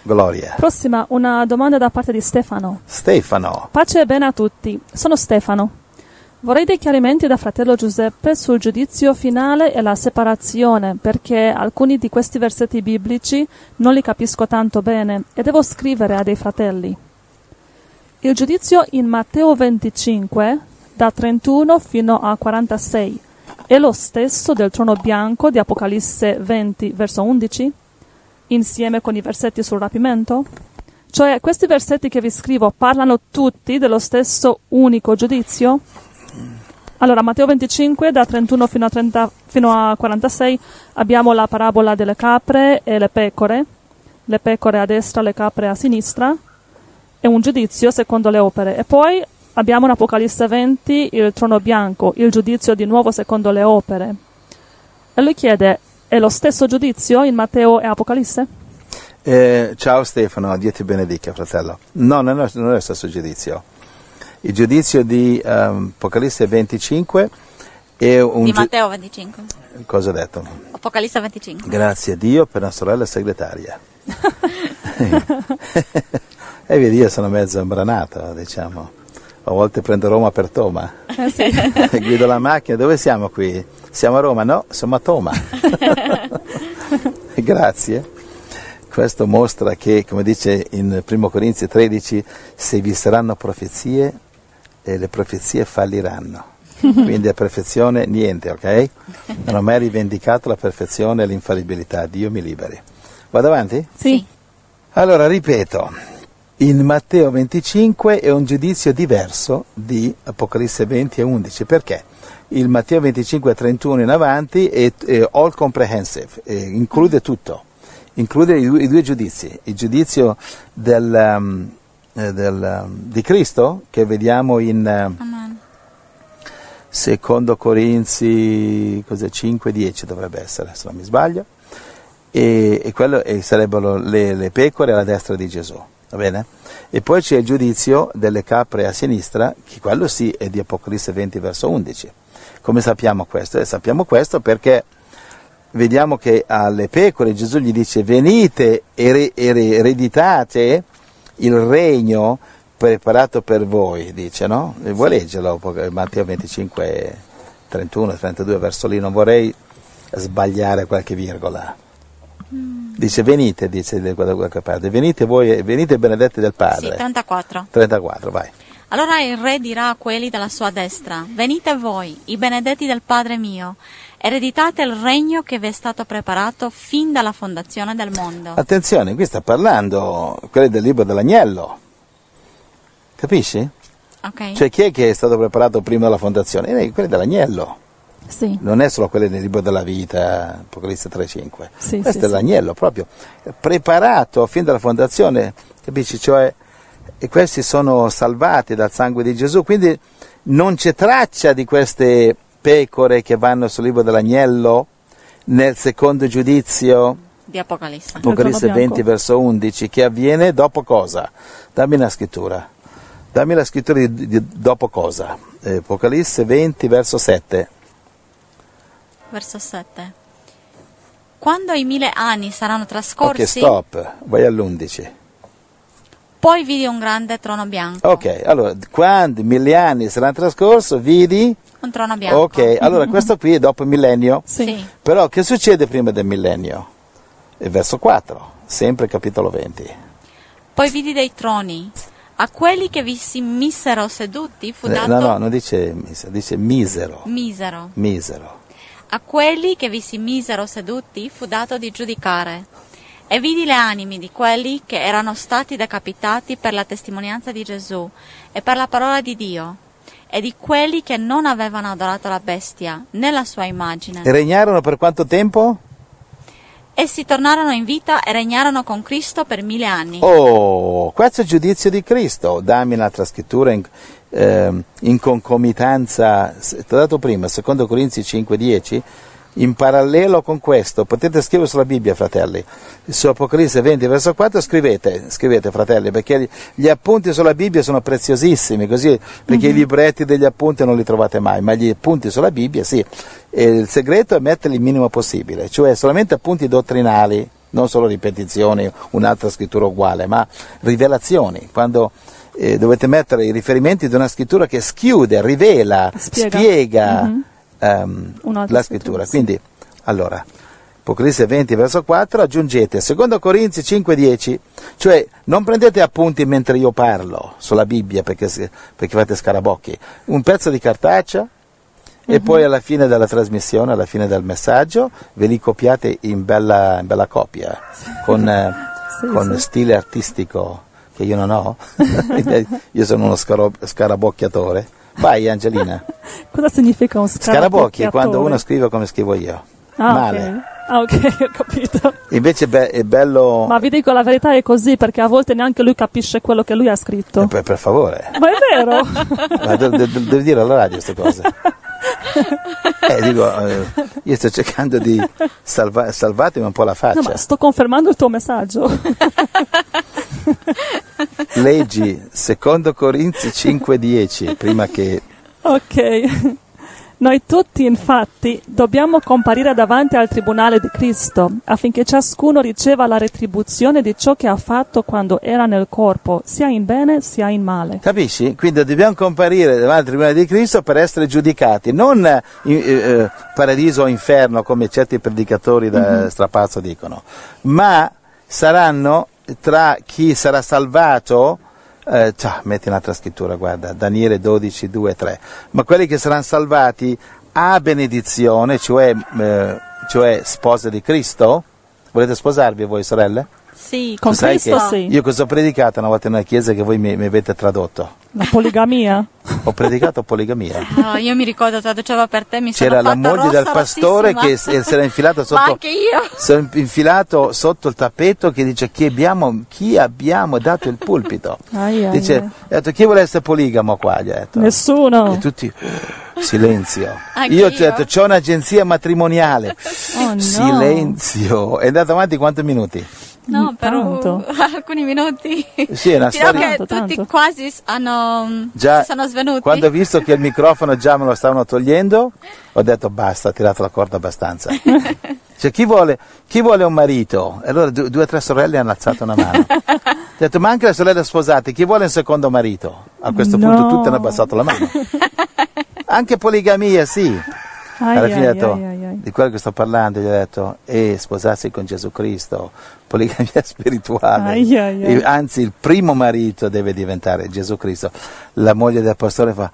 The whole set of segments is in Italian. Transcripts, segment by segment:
Gloria. Prossima, una domanda da parte di Stefano. Stefano. Pace e bene a tutti. Sono Stefano. Vorrei dei chiarimenti da fratello Giuseppe sul giudizio finale e la separazione, perché alcuni di questi versetti biblici non li capisco tanto bene e devo scrivere a dei fratelli. Il giudizio in Matteo 25, da 31 fino a 46, è lo stesso del trono bianco di Apocalisse 20, verso 11? Insieme con i versetti sul rapimento? Cioè, questi versetti che vi scrivo parlano tutti dello stesso unico giudizio? Allora, Matteo 25, da 31 fino a 46, abbiamo la parabola delle capre e le pecore a destra, le capre a sinistra, e un giudizio secondo le opere. E poi abbiamo in Apocalisse 20 il trono bianco, il giudizio di nuovo secondo le opere. E lui chiede, è lo stesso giudizio in Matteo e Apocalisse? Ciao Stefano, Dio ti benedica, fratello. No, non è lo stesso giudizio. Il giudizio di Apocalisse 25 è un... Di Matteo 25. Cosa ho detto? Apocalisse 25. Grazie a Dio per una sorella segretaria. E vedi, io sono mezzo imbranato, diciamo. A volte prendo Roma per Toma. Sì. Guido la macchina, dove siamo qui? Siamo a Roma? No, siamo a Toma. Grazie. Questo mostra che, come dice in 1 Corinzi 13, se vi saranno profezie, le profezie falliranno. Quindi a perfezione niente, ok? Non ho mai rivendicato la perfezione e l'infallibilità. Dio mi liberi. Vado avanti? Sì. Allora, ripeto, in Matteo 25 è un giudizio diverso di Apocalisse 20 e 11. Perché? Il Matteo 25 e 31 in avanti è all comprehensive, include tutto. Include i due giudizi, il giudizio di Cristo, che vediamo in secondo Corinzi 5:10 dovrebbe essere, se non mi sbaglio, e quello sarebbero le pecore alla destra di Gesù, va bene? E poi c'è il giudizio delle capre a sinistra, che quello sì è di Apocalisse 20 verso 11. Come sappiamo questo? Sappiamo questo perché vediamo che alle pecore Gesù gli dice venite e ereditate il regno preparato per voi, dice, no? E vuoi leggerlo, Matteo 25, 31, 32, verso lì, non vorrei sbagliare qualche virgola. Dice venite, venite voi, venite benedetti del Padre. Sì, 34. 34, vai. Allora il re dirà a quelli della sua destra, venite voi, i benedetti del Padre mio, ereditate il regno che vi è stato preparato fin dalla fondazione del mondo. Attenzione, qui sta parlando quelli del libro dell'agnello, capisci? Ok. Cioè chi è che è stato preparato prima della fondazione? Quelli dell'agnello. Sì. Non è solo quelli del libro della vita, Apocalisse 3:5. Sì, Questo è l'agnello proprio, preparato fin dalla fondazione, capisci? Cioè, e questi sono salvati dal sangue di Gesù, quindi non c'è traccia di queste pecore che vanno sul libro dell'agnello nel secondo giudizio Di Apocalisse. Apocalisse 20 verso 11, che avviene dopo cosa? Dammi la scrittura di dopo cosa? Apocalisse 20 verso 7. Verso 7. Quando i 1000 anni saranno trascorsi, Ok, stop, vai all'11. poi vidi un grande trono bianco. Ok, allora, quando 1000 anni saranno trascorsi, vidi... Un trono bianco. Ok, allora questo qui è dopo il millennio. Sì. Però che succede prima del millennio? Il verso 4, sempre capitolo 20. Poi vidi dei troni. A quelli che vi si misero seduti fu dato... No, non dice misero, dice misero. Misero. Misero. A quelli che vi si misero seduti fu dato di giudicare. E vidi le anime di quelli che erano stati decapitati per la testimonianza di Gesù e per la parola di Dio, e di quelli che non avevano adorato la bestia né la sua immagine. E regnarono per quanto tempo? Essi tornarono in vita e regnarono con Cristo per 1000 anni. Oh, questo è il giudizio di Cristo. Dammi un'altra scrittura in concomitanza, ti ho dato prima, secondo Corinzi 5:10, in parallelo con questo, potete scrivere sulla Bibbia, fratelli, su Apocalisse 20 verso 4, scrivete fratelli, perché gli appunti sulla Bibbia sono preziosissimi, così, perché i libretti degli appunti non li trovate mai, ma gli appunti sulla Bibbia sì, e il segreto è metterli il minimo possibile, cioè solamente appunti dottrinali, non solo ripetizioni, un'altra scrittura uguale, ma rivelazioni, quando dovete mettere i riferimenti di una scrittura che schiude, rivela, spiega la scrittura. Sì. Quindi, allora, Apocalisse 20 verso 4, aggiungete 2 Corinzi 5:10, cioè non prendete appunti mentre io parlo sulla Bibbia perché fate scarabocchi, un pezzo di cartacea e poi alla fine della trasmissione, alla fine del messaggio, ve li copiate in bella copia, con stile artistico che io non ho. Io sono uno scarabocchiatore. Vai Angelina. Cosa significa un Scarabocchi è quando uno scrive come scrivo io. Male. Okay. Ok, ho capito. Invece è bello. Ma vi dico la verità, è così, perché a volte neanche lui capisce quello che lui ha scritto. Per favore. Ma è vero. Ma devi dire alla radio queste cose. Io sto cercando di salvatemi un po' la faccia. No, ma sto confermando il tuo messaggio. Leggi 2 Corinzi 5:10 prima che. Ok. Noi tutti, infatti, dobbiamo comparire davanti al tribunale di Cristo, affinché ciascuno riceva la retribuzione di ciò che ha fatto quando era nel corpo, sia in bene sia in male. Capisci? Quindi dobbiamo comparire davanti al tribunale di Cristo per essere giudicati, non paradiso o inferno come certi predicatori da strapazzo dicono, ma saranno tra chi sarà salvato. Metti un'altra scrittura, guarda, Daniele 12, 2 e 3. Ma quelli che saranno salvati a benedizione, cioè spose di Cristo. Volete sposarvi voi, sorelle? Sì, con Cristo sì. Io cosa ho predicato una volta in una chiesa che voi mi avete tradotto? La poligamia? Ho predicato poligamia. No, io mi ricordo, traducevo per te, mi C'era sono la fatta moglie del rossa, pastore rossissima. che si era infilata sotto. Ma anche io. Si è infilato sotto il tappeto che dice chi abbiamo dato il pulpito. Dice, ho detto chi vuole essere poligamo qua? Gli ho detto. Nessuno. E tutti silenzio. Anche Io ti ho detto c'ho un'agenzia matrimoniale. Oh, no. Silenzio. È andato avanti quanti minuti? No, per Tanto. alcuni minuti. Sì, è una Dirò storia. che Tanto. tutti quasi si sono svenuti. Quando ho visto che il microfono già me lo stavano togliendo, ho detto basta, ho tirato la corda abbastanza. Cioè, chi vuole un marito? E allora 2 o 3 sorelle hanno alzato una mano. Ho detto, ma anche le sorelle sposate, chi vuole un secondo marito? A questo punto tutte hanno abbassato la mano. Anche poligamia, sì. Alla fine ho detto, di quello che sto parlando, gli ho detto, sposarsi con Gesù Cristo, poligamia spirituale. Anzi, il primo marito deve diventare Gesù Cristo. La moglie del pastore fa.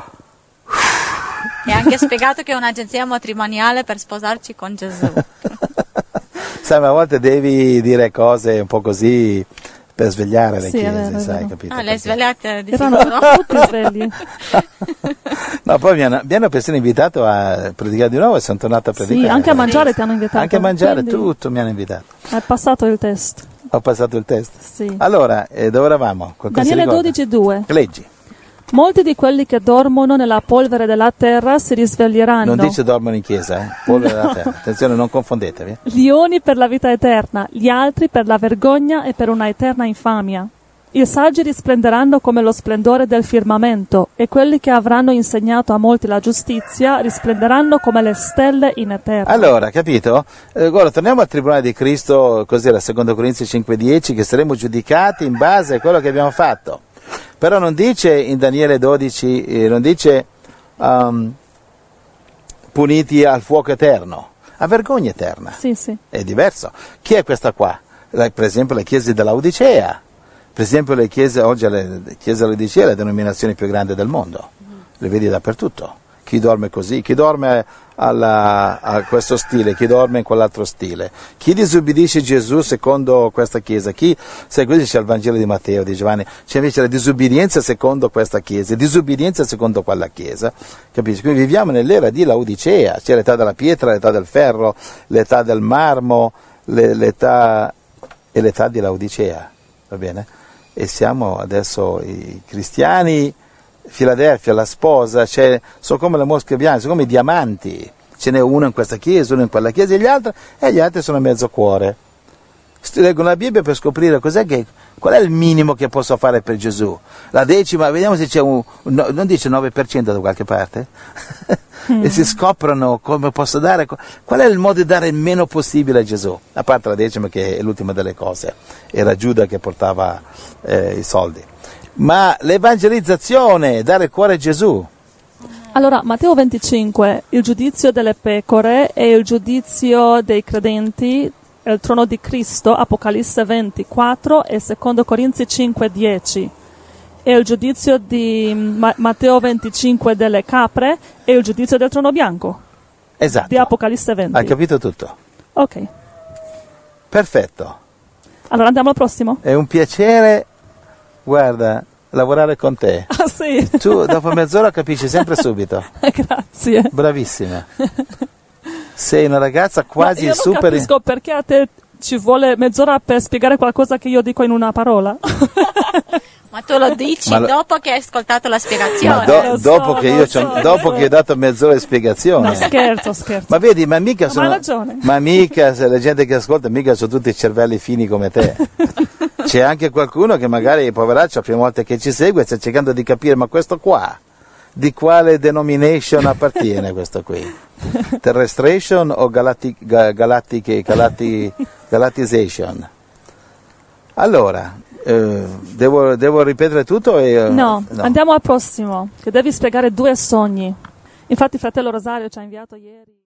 E anche spiegato che è un'agenzia matrimoniale per sposarci con Gesù. Sai, ma a volte devi dire cose un po' così per svegliare le Sì, chiese, vero, sai, capito? Le svegliate di Erano sicuro. tutti svegli. No, poi mi hanno persino invitato a predicare di nuovo e sono tornato a predicare. Sì, anche a mangiare ti hanno invitato. Anche a mangiare, Quindi tutto mi hanno invitato. hai passato il test. Ho passato il test. Sì. Allora, dove eravamo? Qualcuno si Daniele ricorda? 12:2. Leggi. Molti di quelli che dormono nella polvere della terra si risveglieranno. Non dice dormono in chiesa, polvere della terra. Attenzione, non confondetevi. Gli uni per la vita eterna, gli altri per la vergogna e per una eterna infamia. I saggi risplenderanno come lo splendore del firmamento, e quelli che avranno insegnato a molti la giustizia risplenderanno come le stelle in eterno. Allora, capito? Guarda, torniamo al tribunale di Cristo, cos'era 2 Corinzi 5:10, che saremo giudicati in base a quello che abbiamo fatto. Però non dice in Daniele 12, non dice puniti al fuoco eterno, a vergogna eterna. Sì, sì. È diverso. Chi è questa qua? Per esempio le chiese dell'Odicea. Per esempio le chiese, oggi le chiese dell'Odicea, le denominazioni più grandi del mondo. Le vedi dappertutto. Chi dorme così, chi dorme a questo stile, chi dorme in quell'altro stile, chi disobbedisce Gesù secondo questa chiesa, sai così c'è il Vangelo di Matteo, di Giovanni, c'è invece la disobbedienza secondo questa chiesa, disobbedienza secondo quella chiesa, capisci? Quindi viviamo nell'era di Laodicea, c'è l'età della pietra, l'età del ferro, l'età del marmo, l'età di Laodicea, va bene? E siamo adesso i cristiani. Filadelfia, la sposa, sono come le mosche bianche, sono come i diamanti, ce n'è uno in questa chiesa, uno in quella chiesa e gli altri sono mezzo cuore. Leggo la Bibbia per scoprire qual è il minimo che posso fare per Gesù. La decima, vediamo se c'è non dice 9% da qualche parte? E si scoprono come posso dare, qual è il modo di dare il meno possibile a Gesù, a parte la decima che è l'ultima delle cose, era Giuda che portava i soldi. Ma l'evangelizzazione, dare il cuore a Gesù. Allora, Matteo 25, il giudizio delle pecore e il giudizio dei credenti, il trono di Cristo, Apocalisse 24 e 2 Corinzi 5, 10. E il giudizio di Matteo 25 delle capre e il giudizio del trono bianco. Esatto. Di Apocalisse 20. Hai capito tutto? Ok. Perfetto. Allora andiamo al prossimo. È un piacere, guarda, lavorare con te. Ah sì? Tu dopo mezz'ora capisci sempre subito. Grazie. Bravissima. Sei una ragazza quasi io super... non capisco perché a te ci vuole mezz'ora per spiegare qualcosa che io dico in una parola. Ma tu lo dici dopo che hai ascoltato la spiegazione. Ma dopo che ho dato mezz'ora di spiegazione. No, scherzo. Ma vedi, ma mica sono... hai ragione. Ma mica, se la gente che ascolta, mica sono tutti cervelli fini come te. C'è anche qualcuno che magari, poveraccio, la prima volta che ci segue, sta cercando di capire, ma questo qua, di quale denomination appartiene questo qui? Terrestration o Galatization? Allora, devo ripetere tutto? No, andiamo al prossimo, che devi spiegare 2 sogni. Infatti fratello Rosario ci ha inviato ieri...